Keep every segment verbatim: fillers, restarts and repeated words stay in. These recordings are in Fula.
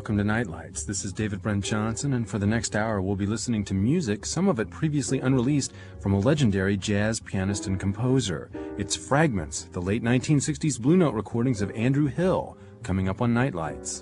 welcome to Nightlights. This is David Brent Johnson, and for the next hour we'll be listening to music, some of it previously unreleased, from a legendary jazz pianist and composer. It's Fragments, the late nineteen sixties Blue Note recordings of Andrew Hill, coming up on Nightlights.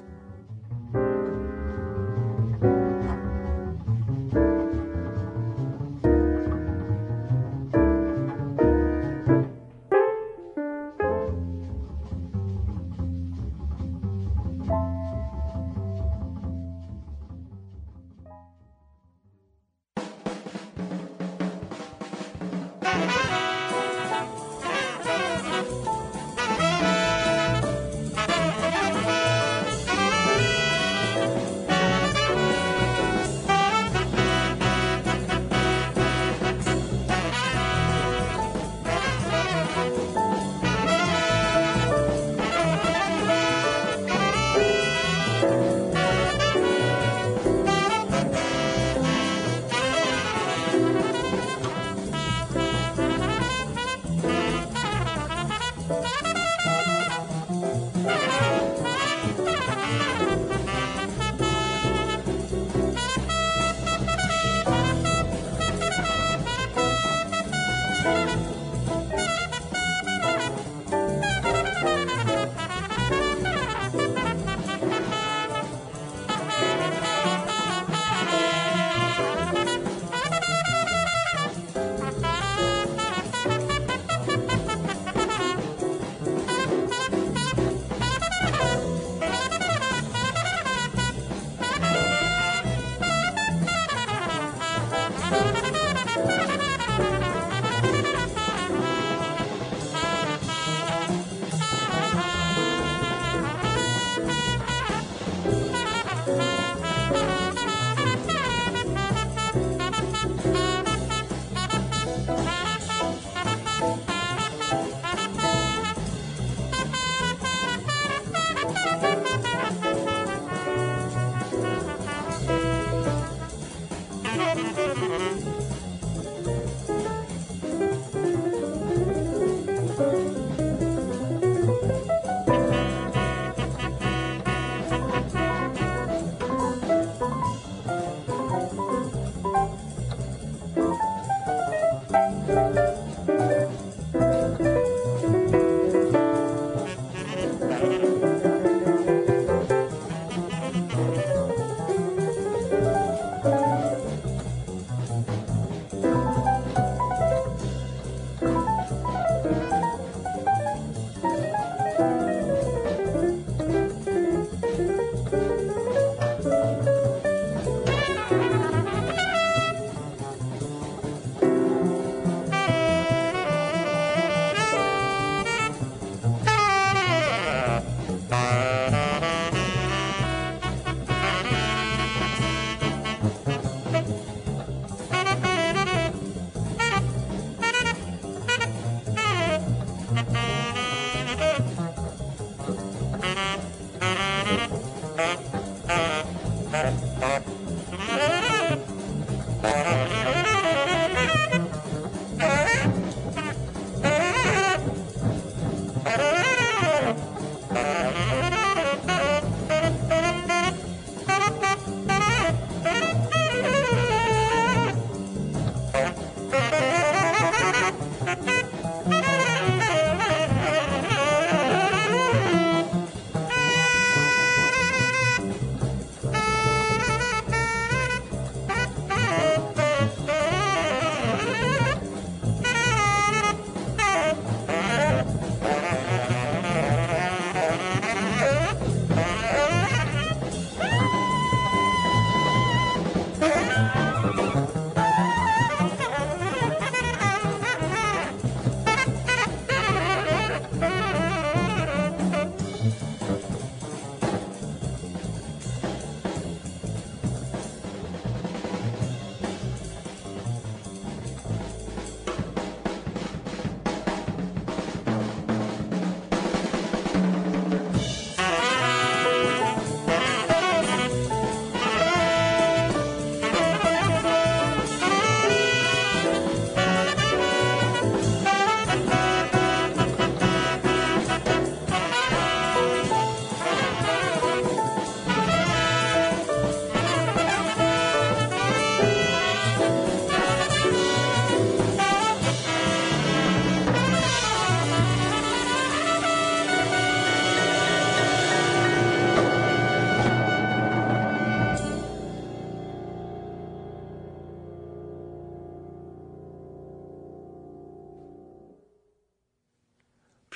Thank you.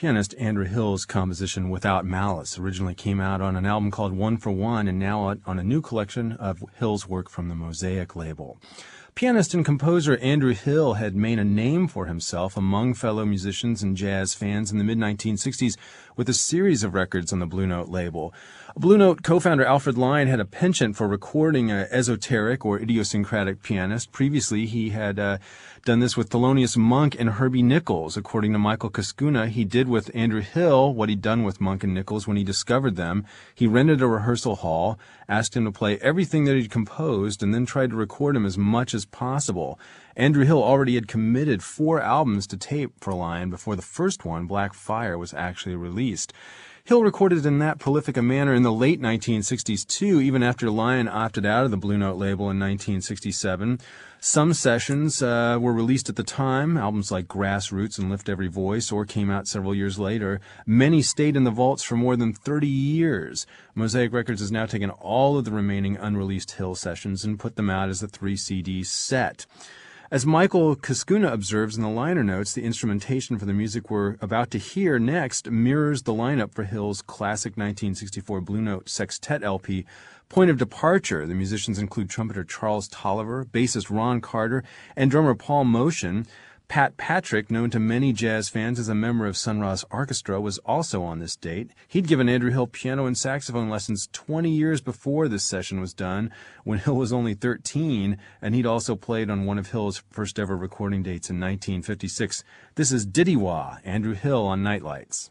pianist Andrew Hill's composition Without Malice. Originally came out on an album called One for One, and now on a new collection of Hill's work from the Mosaic label. Pianist and composer Andrew Hill had made a name for himself among fellow musicians and jazz fans in the mid nineteen sixties with a series of records on the Blue Note label. Blue Note co-founder Alfred Lion had a penchant for recording an esoteric or idiosyncratic pianist. Previously, he had uh, done this with Thelonious Monk and Herbie Nichols. According to Michael Cascuna, he did with Andrew Hill what he'd done with Monk and Nichols when he discovered them. He rented a rehearsal hall, asked him to play everything that he'd composed, and then tried to record him as much as possible. Andrew Hill already had committed four albums to tape for Lion before the first one, Black Fire, was actually released. Hill recorded in that prolific a manner in the late nineteen sixties, too, even after Lion opted out of the Blue Note label in nineteen sixty-seven. Some sessions uh, were released at the time, albums like Grassroots and Lift Every Voice, or came out several years later. Many stayed in the vaults for more than thirty years. Mosaic Records has now taken all of the remaining unreleased Hill sessions and put them out as a three C D set. As Michael Cascuna observes in the liner notes, the instrumentation for the music we're about to hear next mirrors the lineup for Hill's classic nineteen sixty-four Blue Note Sextet L P, Point of Departure. The musicians include trumpeter Charles Tolliver, bassist Ron Carter, and drummer Paul Motion. Pat Patrick, known to many jazz fans as a member of Sun Ra's orchestra, was also on this date. He'd given Andrew Hill piano and saxophone lessons twenty years before this session was done, when Hill was only thirteen, and he'd also played on one of Hill's first ever recording dates in nineteen fifty-six. This is Diddy Wah, Andrew Hill on Nightlights.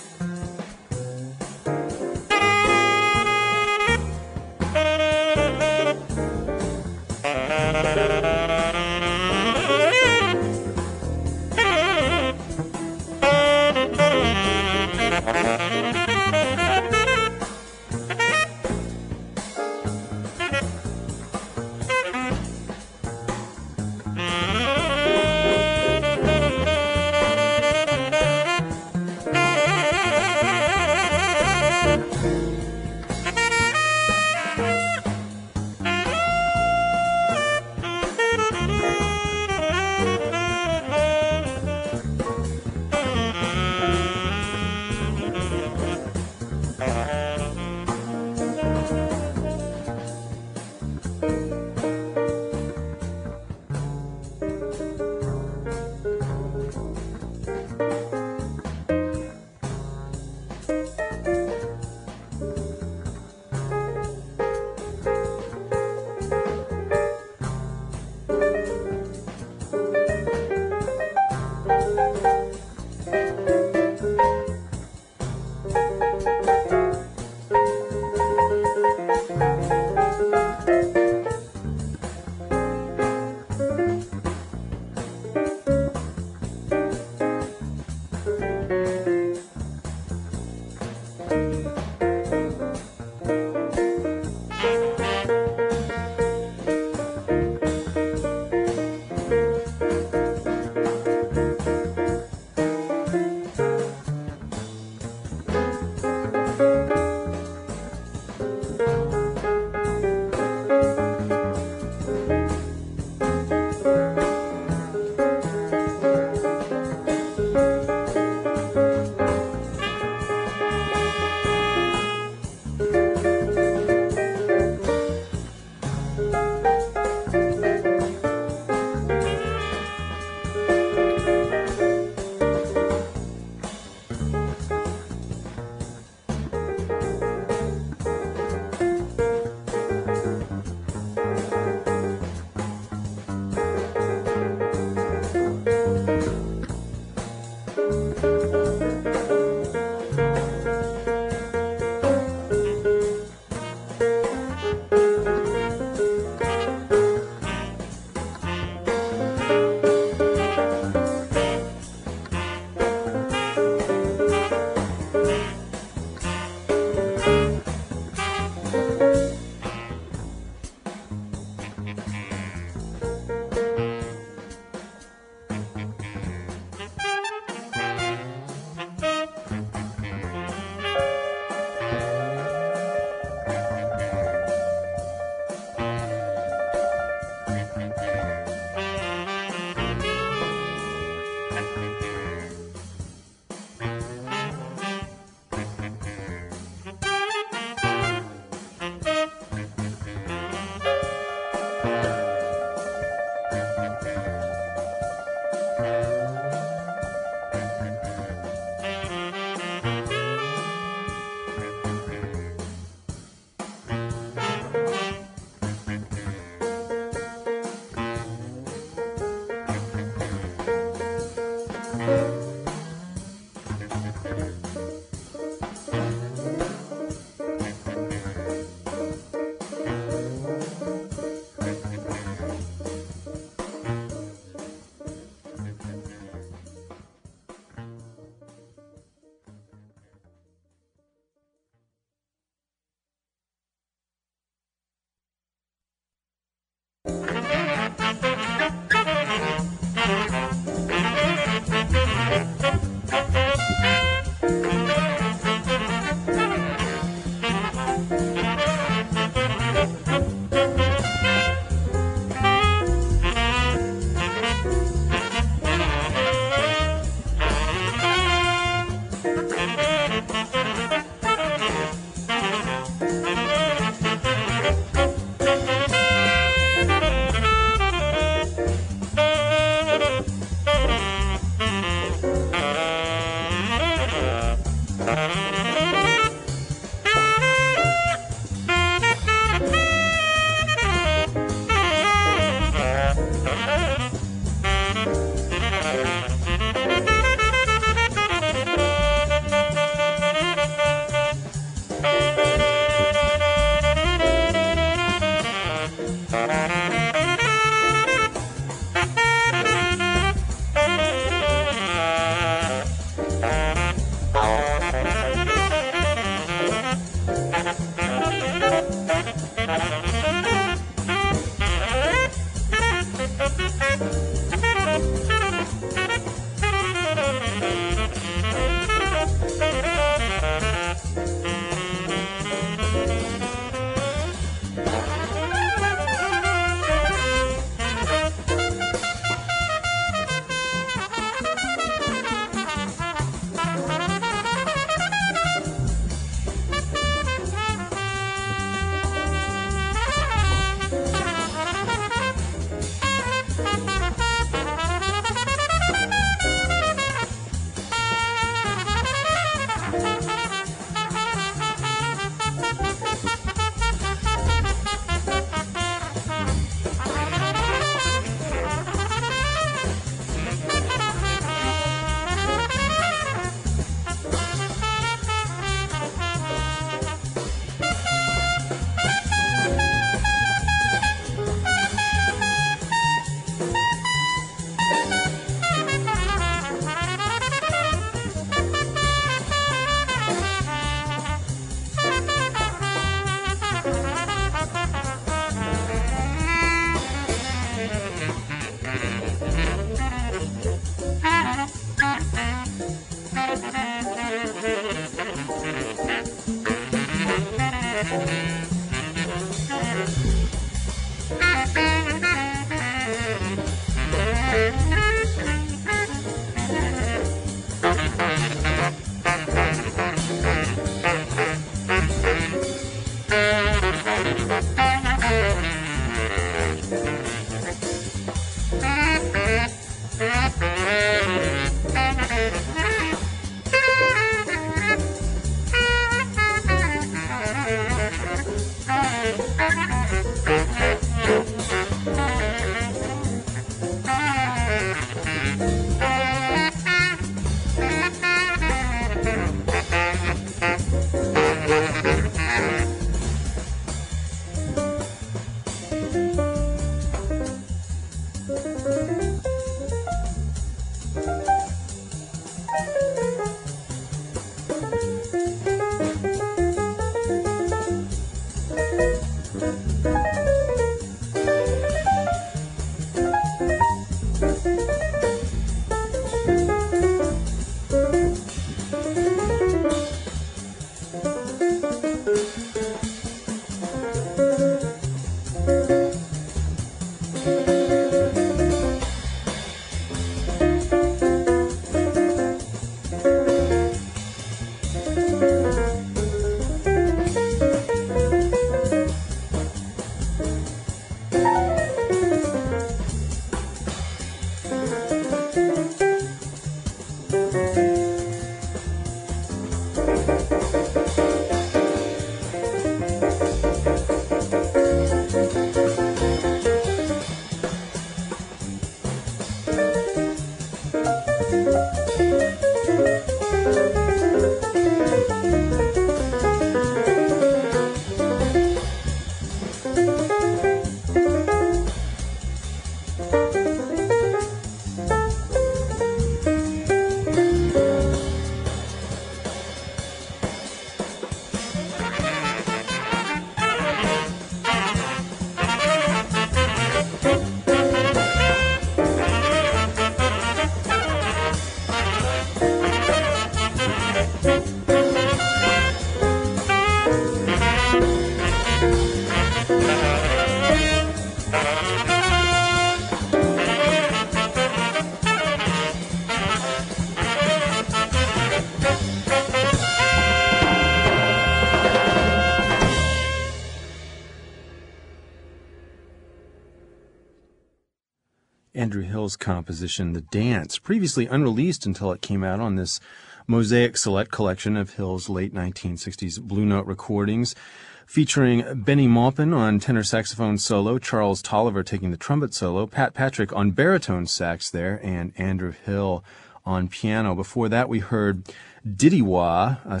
Andrew Hill's composition, The Dance, previously unreleased until it came out on this Mosaic Select collection of Hill's late nineteen sixties Blue Note recordings, featuring Benny Maupin on tenor saxophone solo, Charles Tolliver taking the trumpet solo, Pat Patrick on baritone sax there, and Andrew Hill on piano. Before that, we heard Diddy Wah, a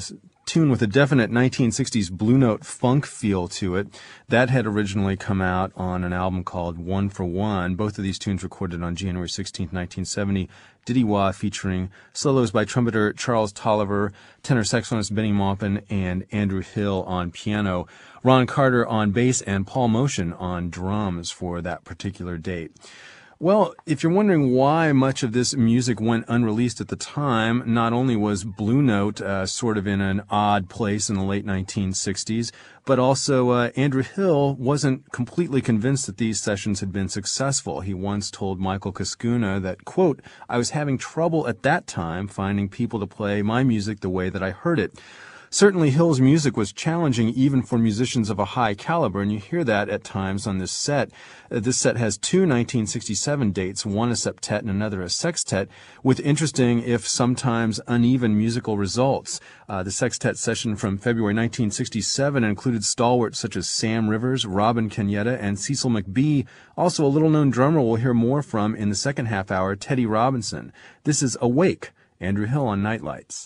tune with a definite nineteen sixties Blue Note funk feel to it. That had originally come out on an album called One for One. Both of these tunes recorded on January sixteenth, nineteen seventy. Diddy Wah featuring solos by trumpeter Charles Tolliver, tenor saxophonist Benny Maupin, and Andrew Hill on piano, Ron Carter on bass, and Paul Motion on drums for that particular date. Well, if you're wondering why much of this music went unreleased at the time, not only was Blue Note uh, sort of in an odd place in the late nineteen sixties, but also uh, Andrew Hill wasn't completely convinced that these sessions had been successful. He once told Michael Cascuna that, quote, "I was having trouble at that time finding people to play my music the way that I heard it." Certainly, Hill's music was challenging even for musicians of a high caliber, and you hear that at times on this set. Uh, this set has two nineteen sixty-seven dates, one a septet and another a sextet, with interesting, if sometimes uneven, musical results. Uh, the sextet session from February nineteen sixty-seven included stalwarts such as Sam Rivers, Robin Kenyatta, and Cecil McBee. Also, a little-known drummer we'll hear more from in the second half hour, Teddy Robinson. This is Awake, Andrew Hill on Nightlights.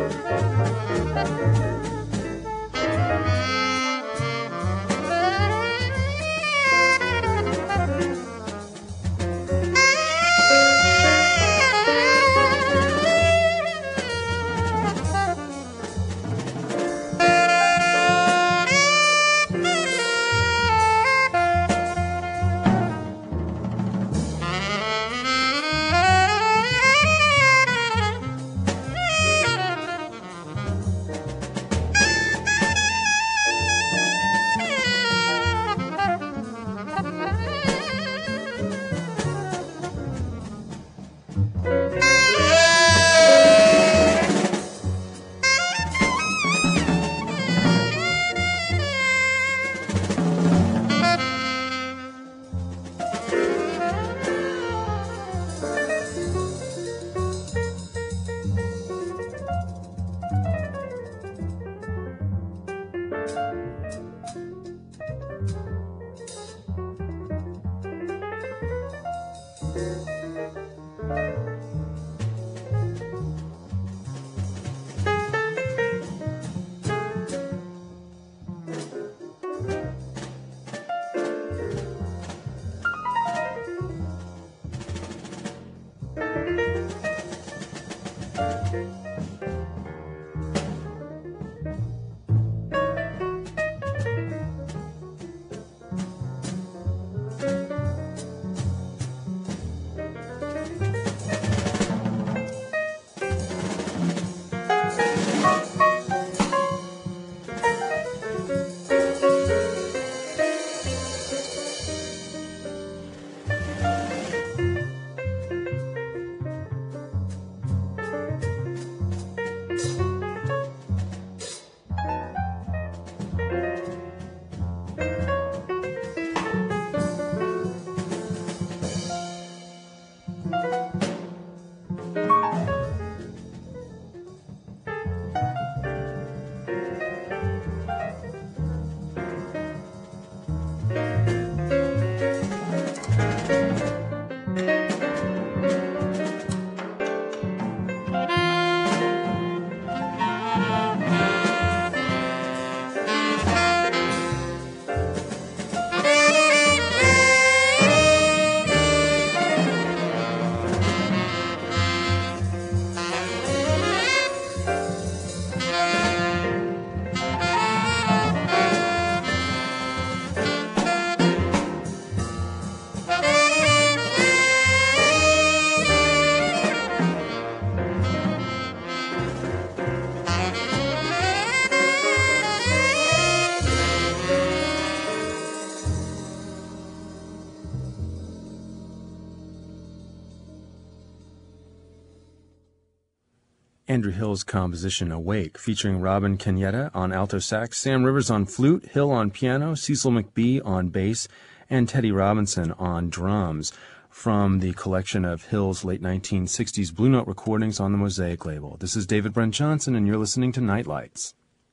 Andrew Hill's composition Awake, featuring Robin Cañete on alto sax, Sam Rivers on flute, Hill on piano, Cecil McBee on bass, and Teddy Robinson on drums, from the collection of Hill's late nineteen sixties Blue Note recordings on the Mosaic label. This is David Brent Johnson, and you're listening to Nightlights.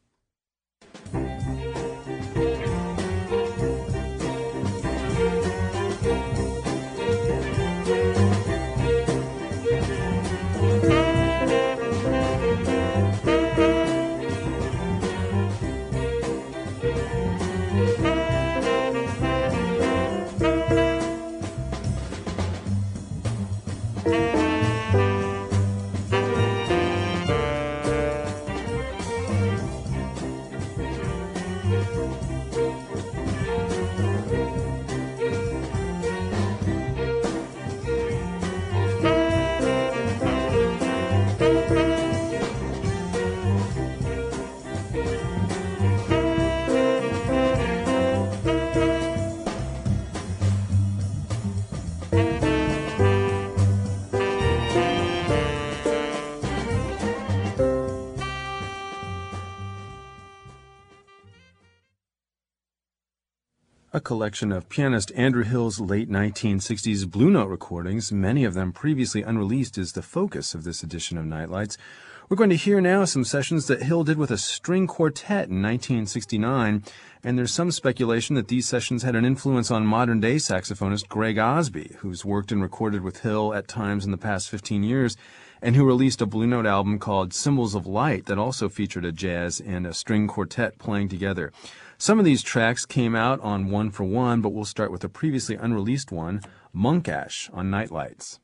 A collection of pianist Andrew Hill's late nineteen sixties Blue Note recordings, many of them previously unreleased, is the focus of this edition of Nightlights. We're going to hear now some sessions that Hill did with a string quartet in nineteen sixty-nine, and there's some speculation that these sessions had an influence on modern-day saxophonist Greg Osby, who's worked and recorded with Hill at times in the past fifteen years. and who released a Blue Note album called Symbols of Light that also featured a jazz and a string quartet playing together. Some of these tracks came out on One for One, but we'll start with a previously unreleased one, Monk Ash on Nightlights.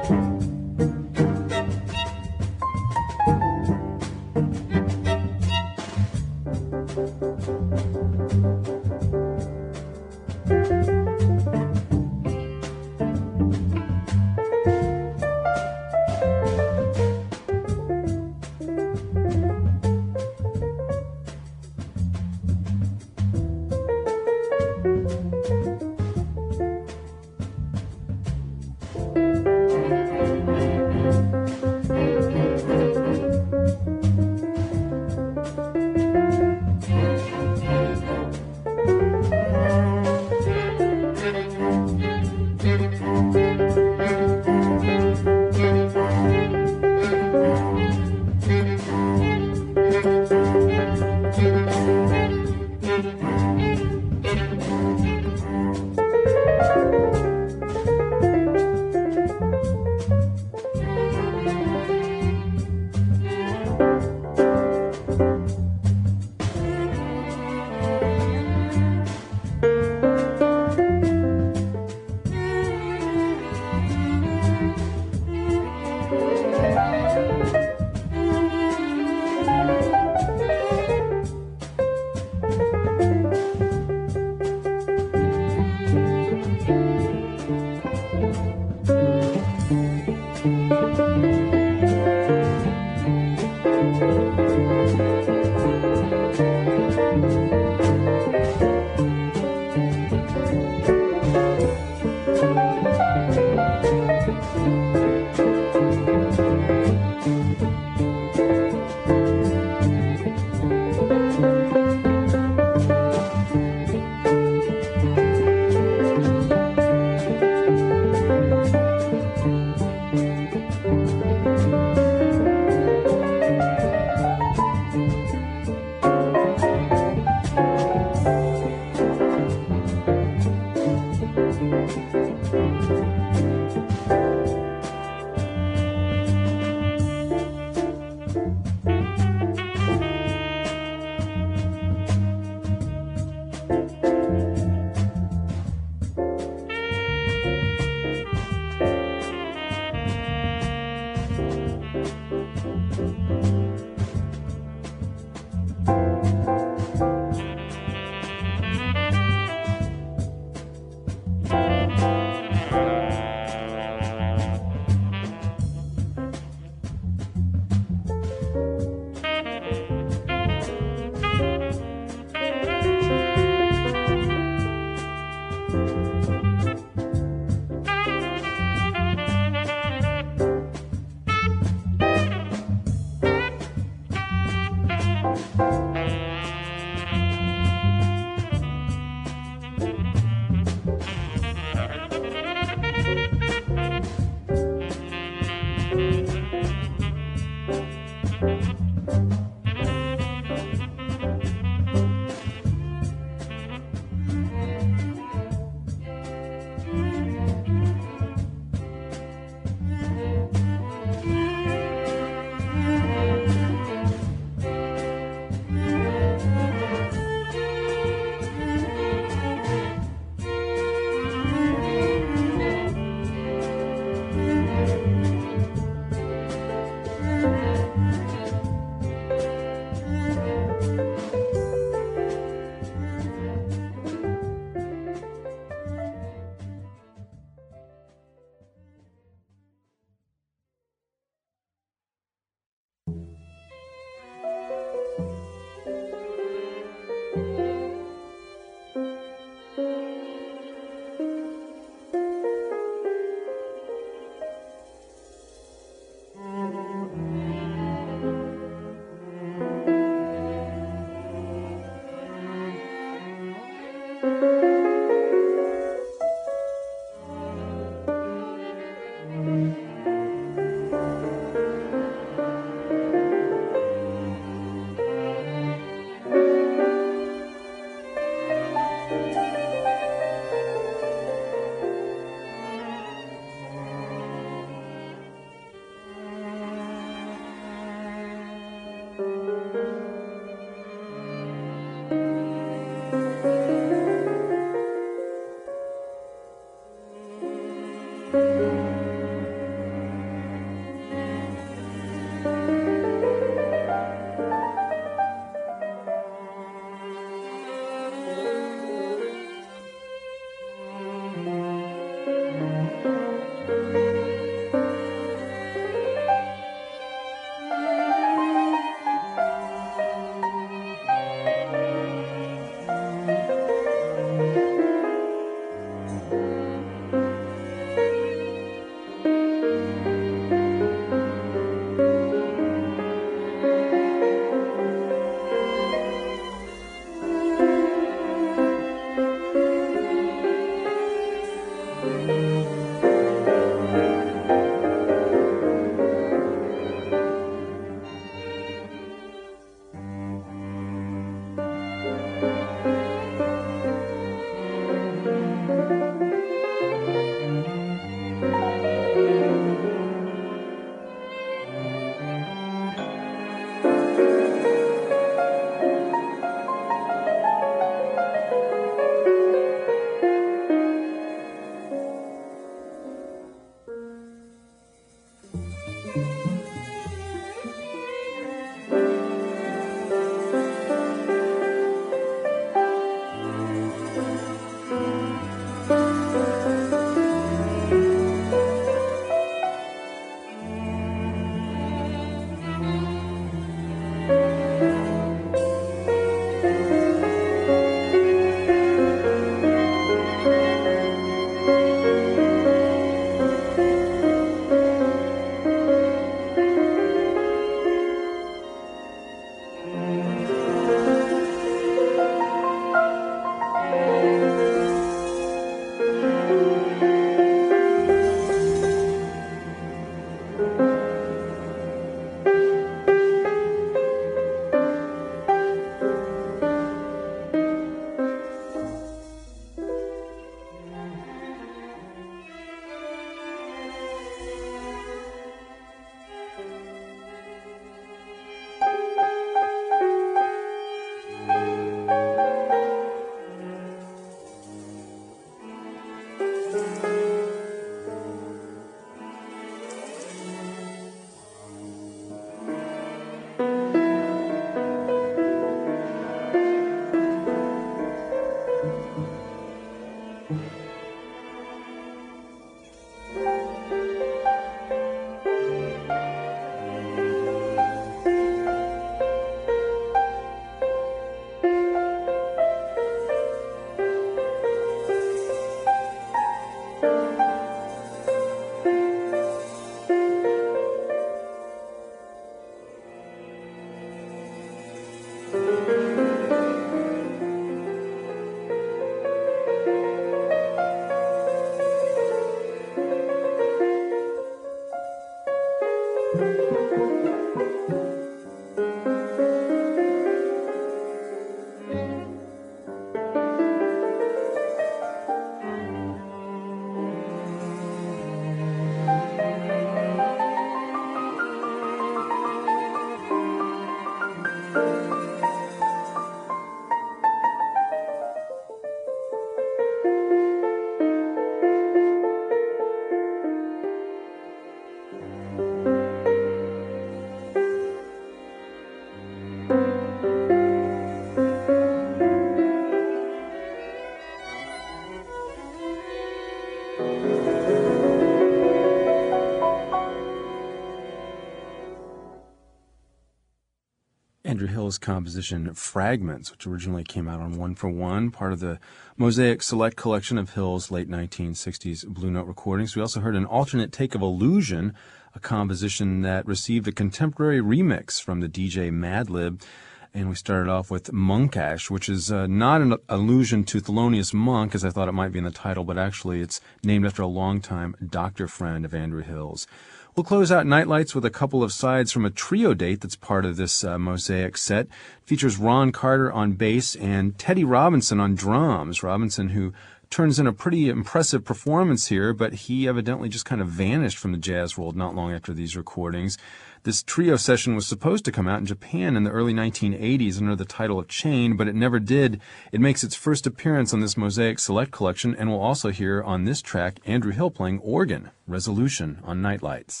Hills composition Fragments, which originally came out on One for One, part of the Mosaic Select collection of Hill's late nineteen sixties Blue Note recordings. We also heard an alternate take of Illusion, a composition that received a contemporary remix from the D J Madlib. And we started off with Monkash, which is uh, not an allusion to Thelonious Monk, as I thought it might be in the title, but actually it's named after a longtime doctor friend of Andrew Hill's. We'll close out Nightlights with a couple of sides from a trio date that's part of this uh, Mosaic set. It features Ron Carter on bass and Teddy Robinson on drums. Robinson, who turns in a pretty impressive performance here, but he evidently just kind of vanished from the jazz world not long after these recordings. This trio session was supposed to come out in Japan in the early nineteen eighties under the title of Chain, but it never did. It makes its first appearance on this Mosaic Select collection, and we'll also hear on this track Andrew Hill playing organ, Resolution, on Nightlights.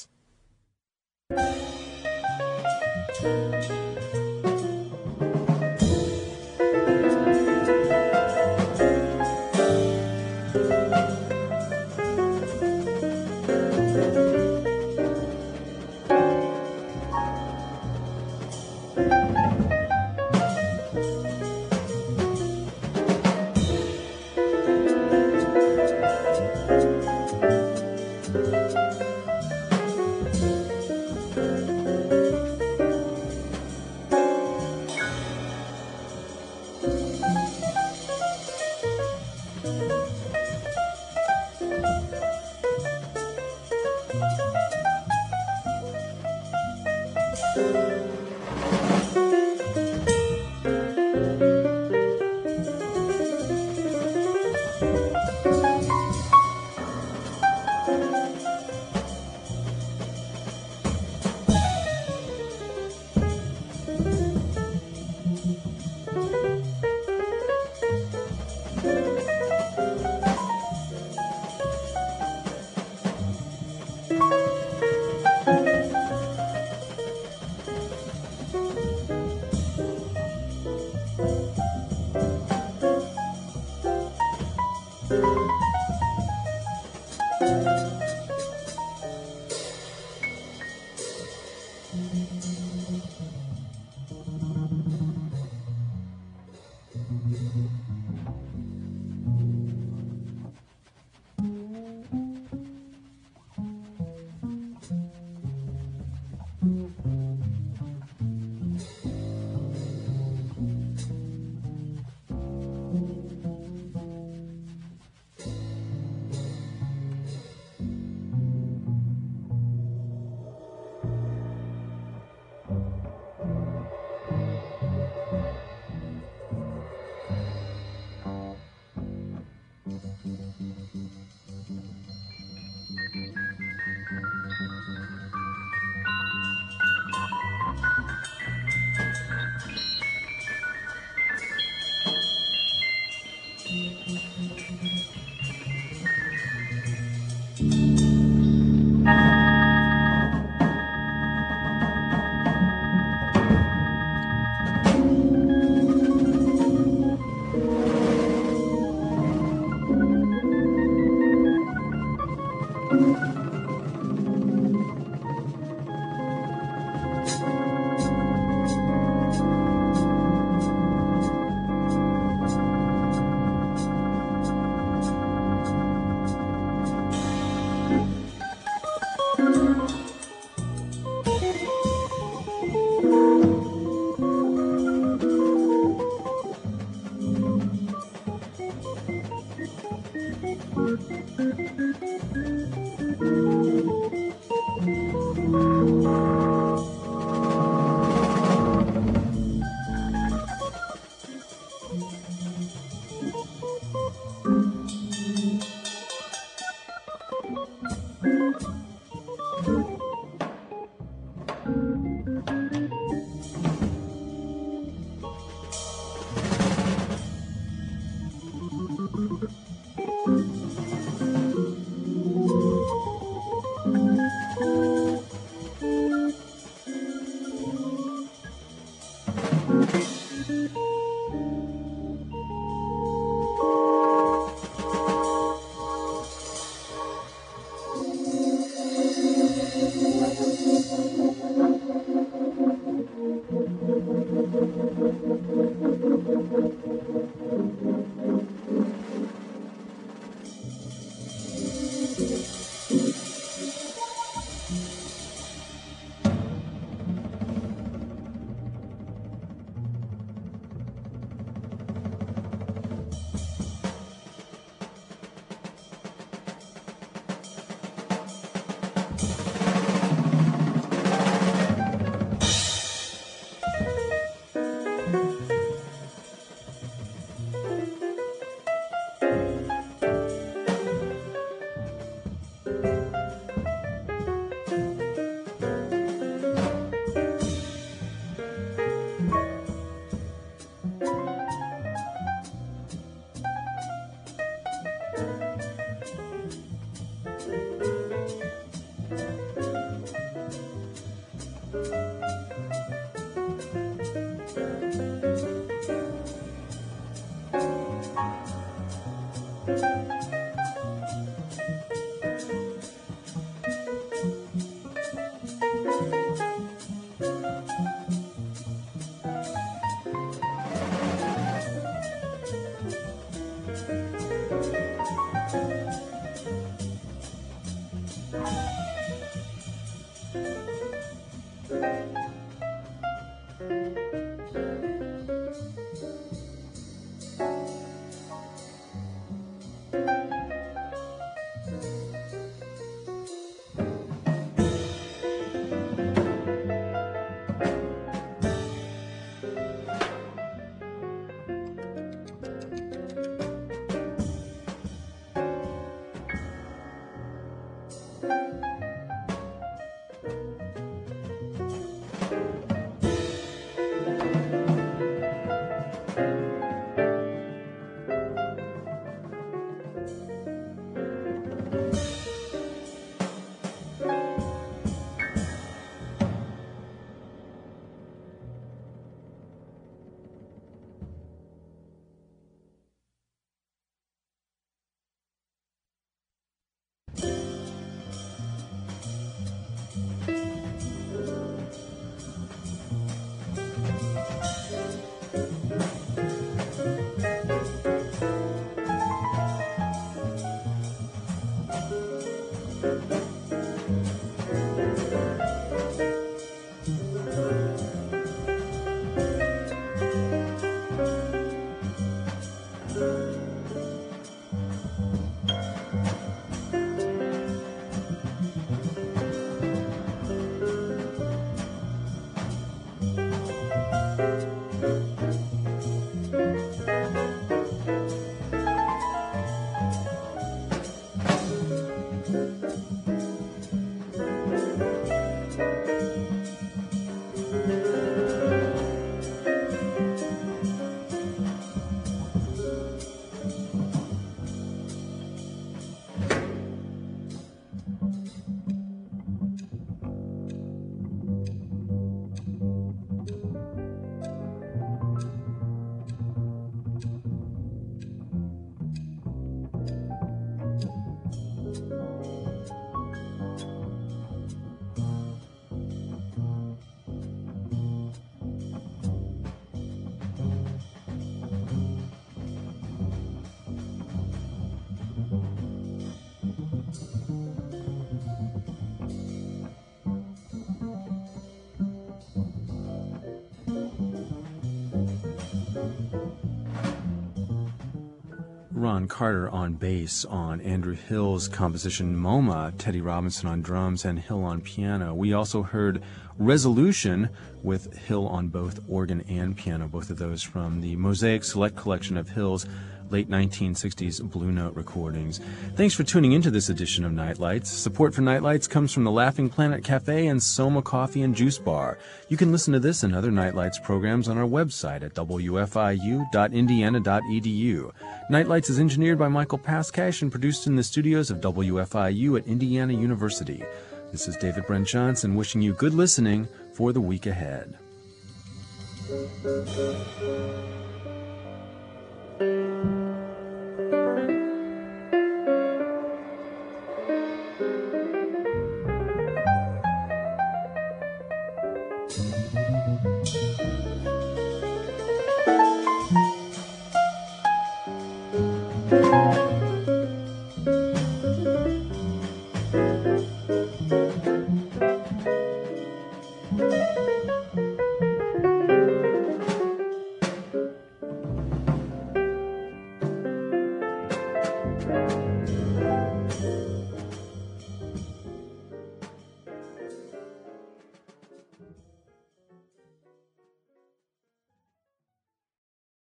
Ron Carter on bass on Andrew Hill's composition MoMA, Teddy Robinson on drums, and Hill on piano. We also heard Resolution with Hill on both organ and piano, both of those from the Mosaic Select collection of Hill's late nineteen sixties Blue Note recordings. Thanks for tuning into this edition of Nightlights. Support for Nightlights comes from the Laughing Planet Cafe and Soma Coffee and Juice Bar. You can listen to this and other Nightlights programs on our website at w f i u dot indiana dot e d u. Nightlights is engineered by Michael Paskash and produced in the studios of W F I U at Indiana University. This is David Brent Johnson wishing you good listening for the week ahead. Thank you.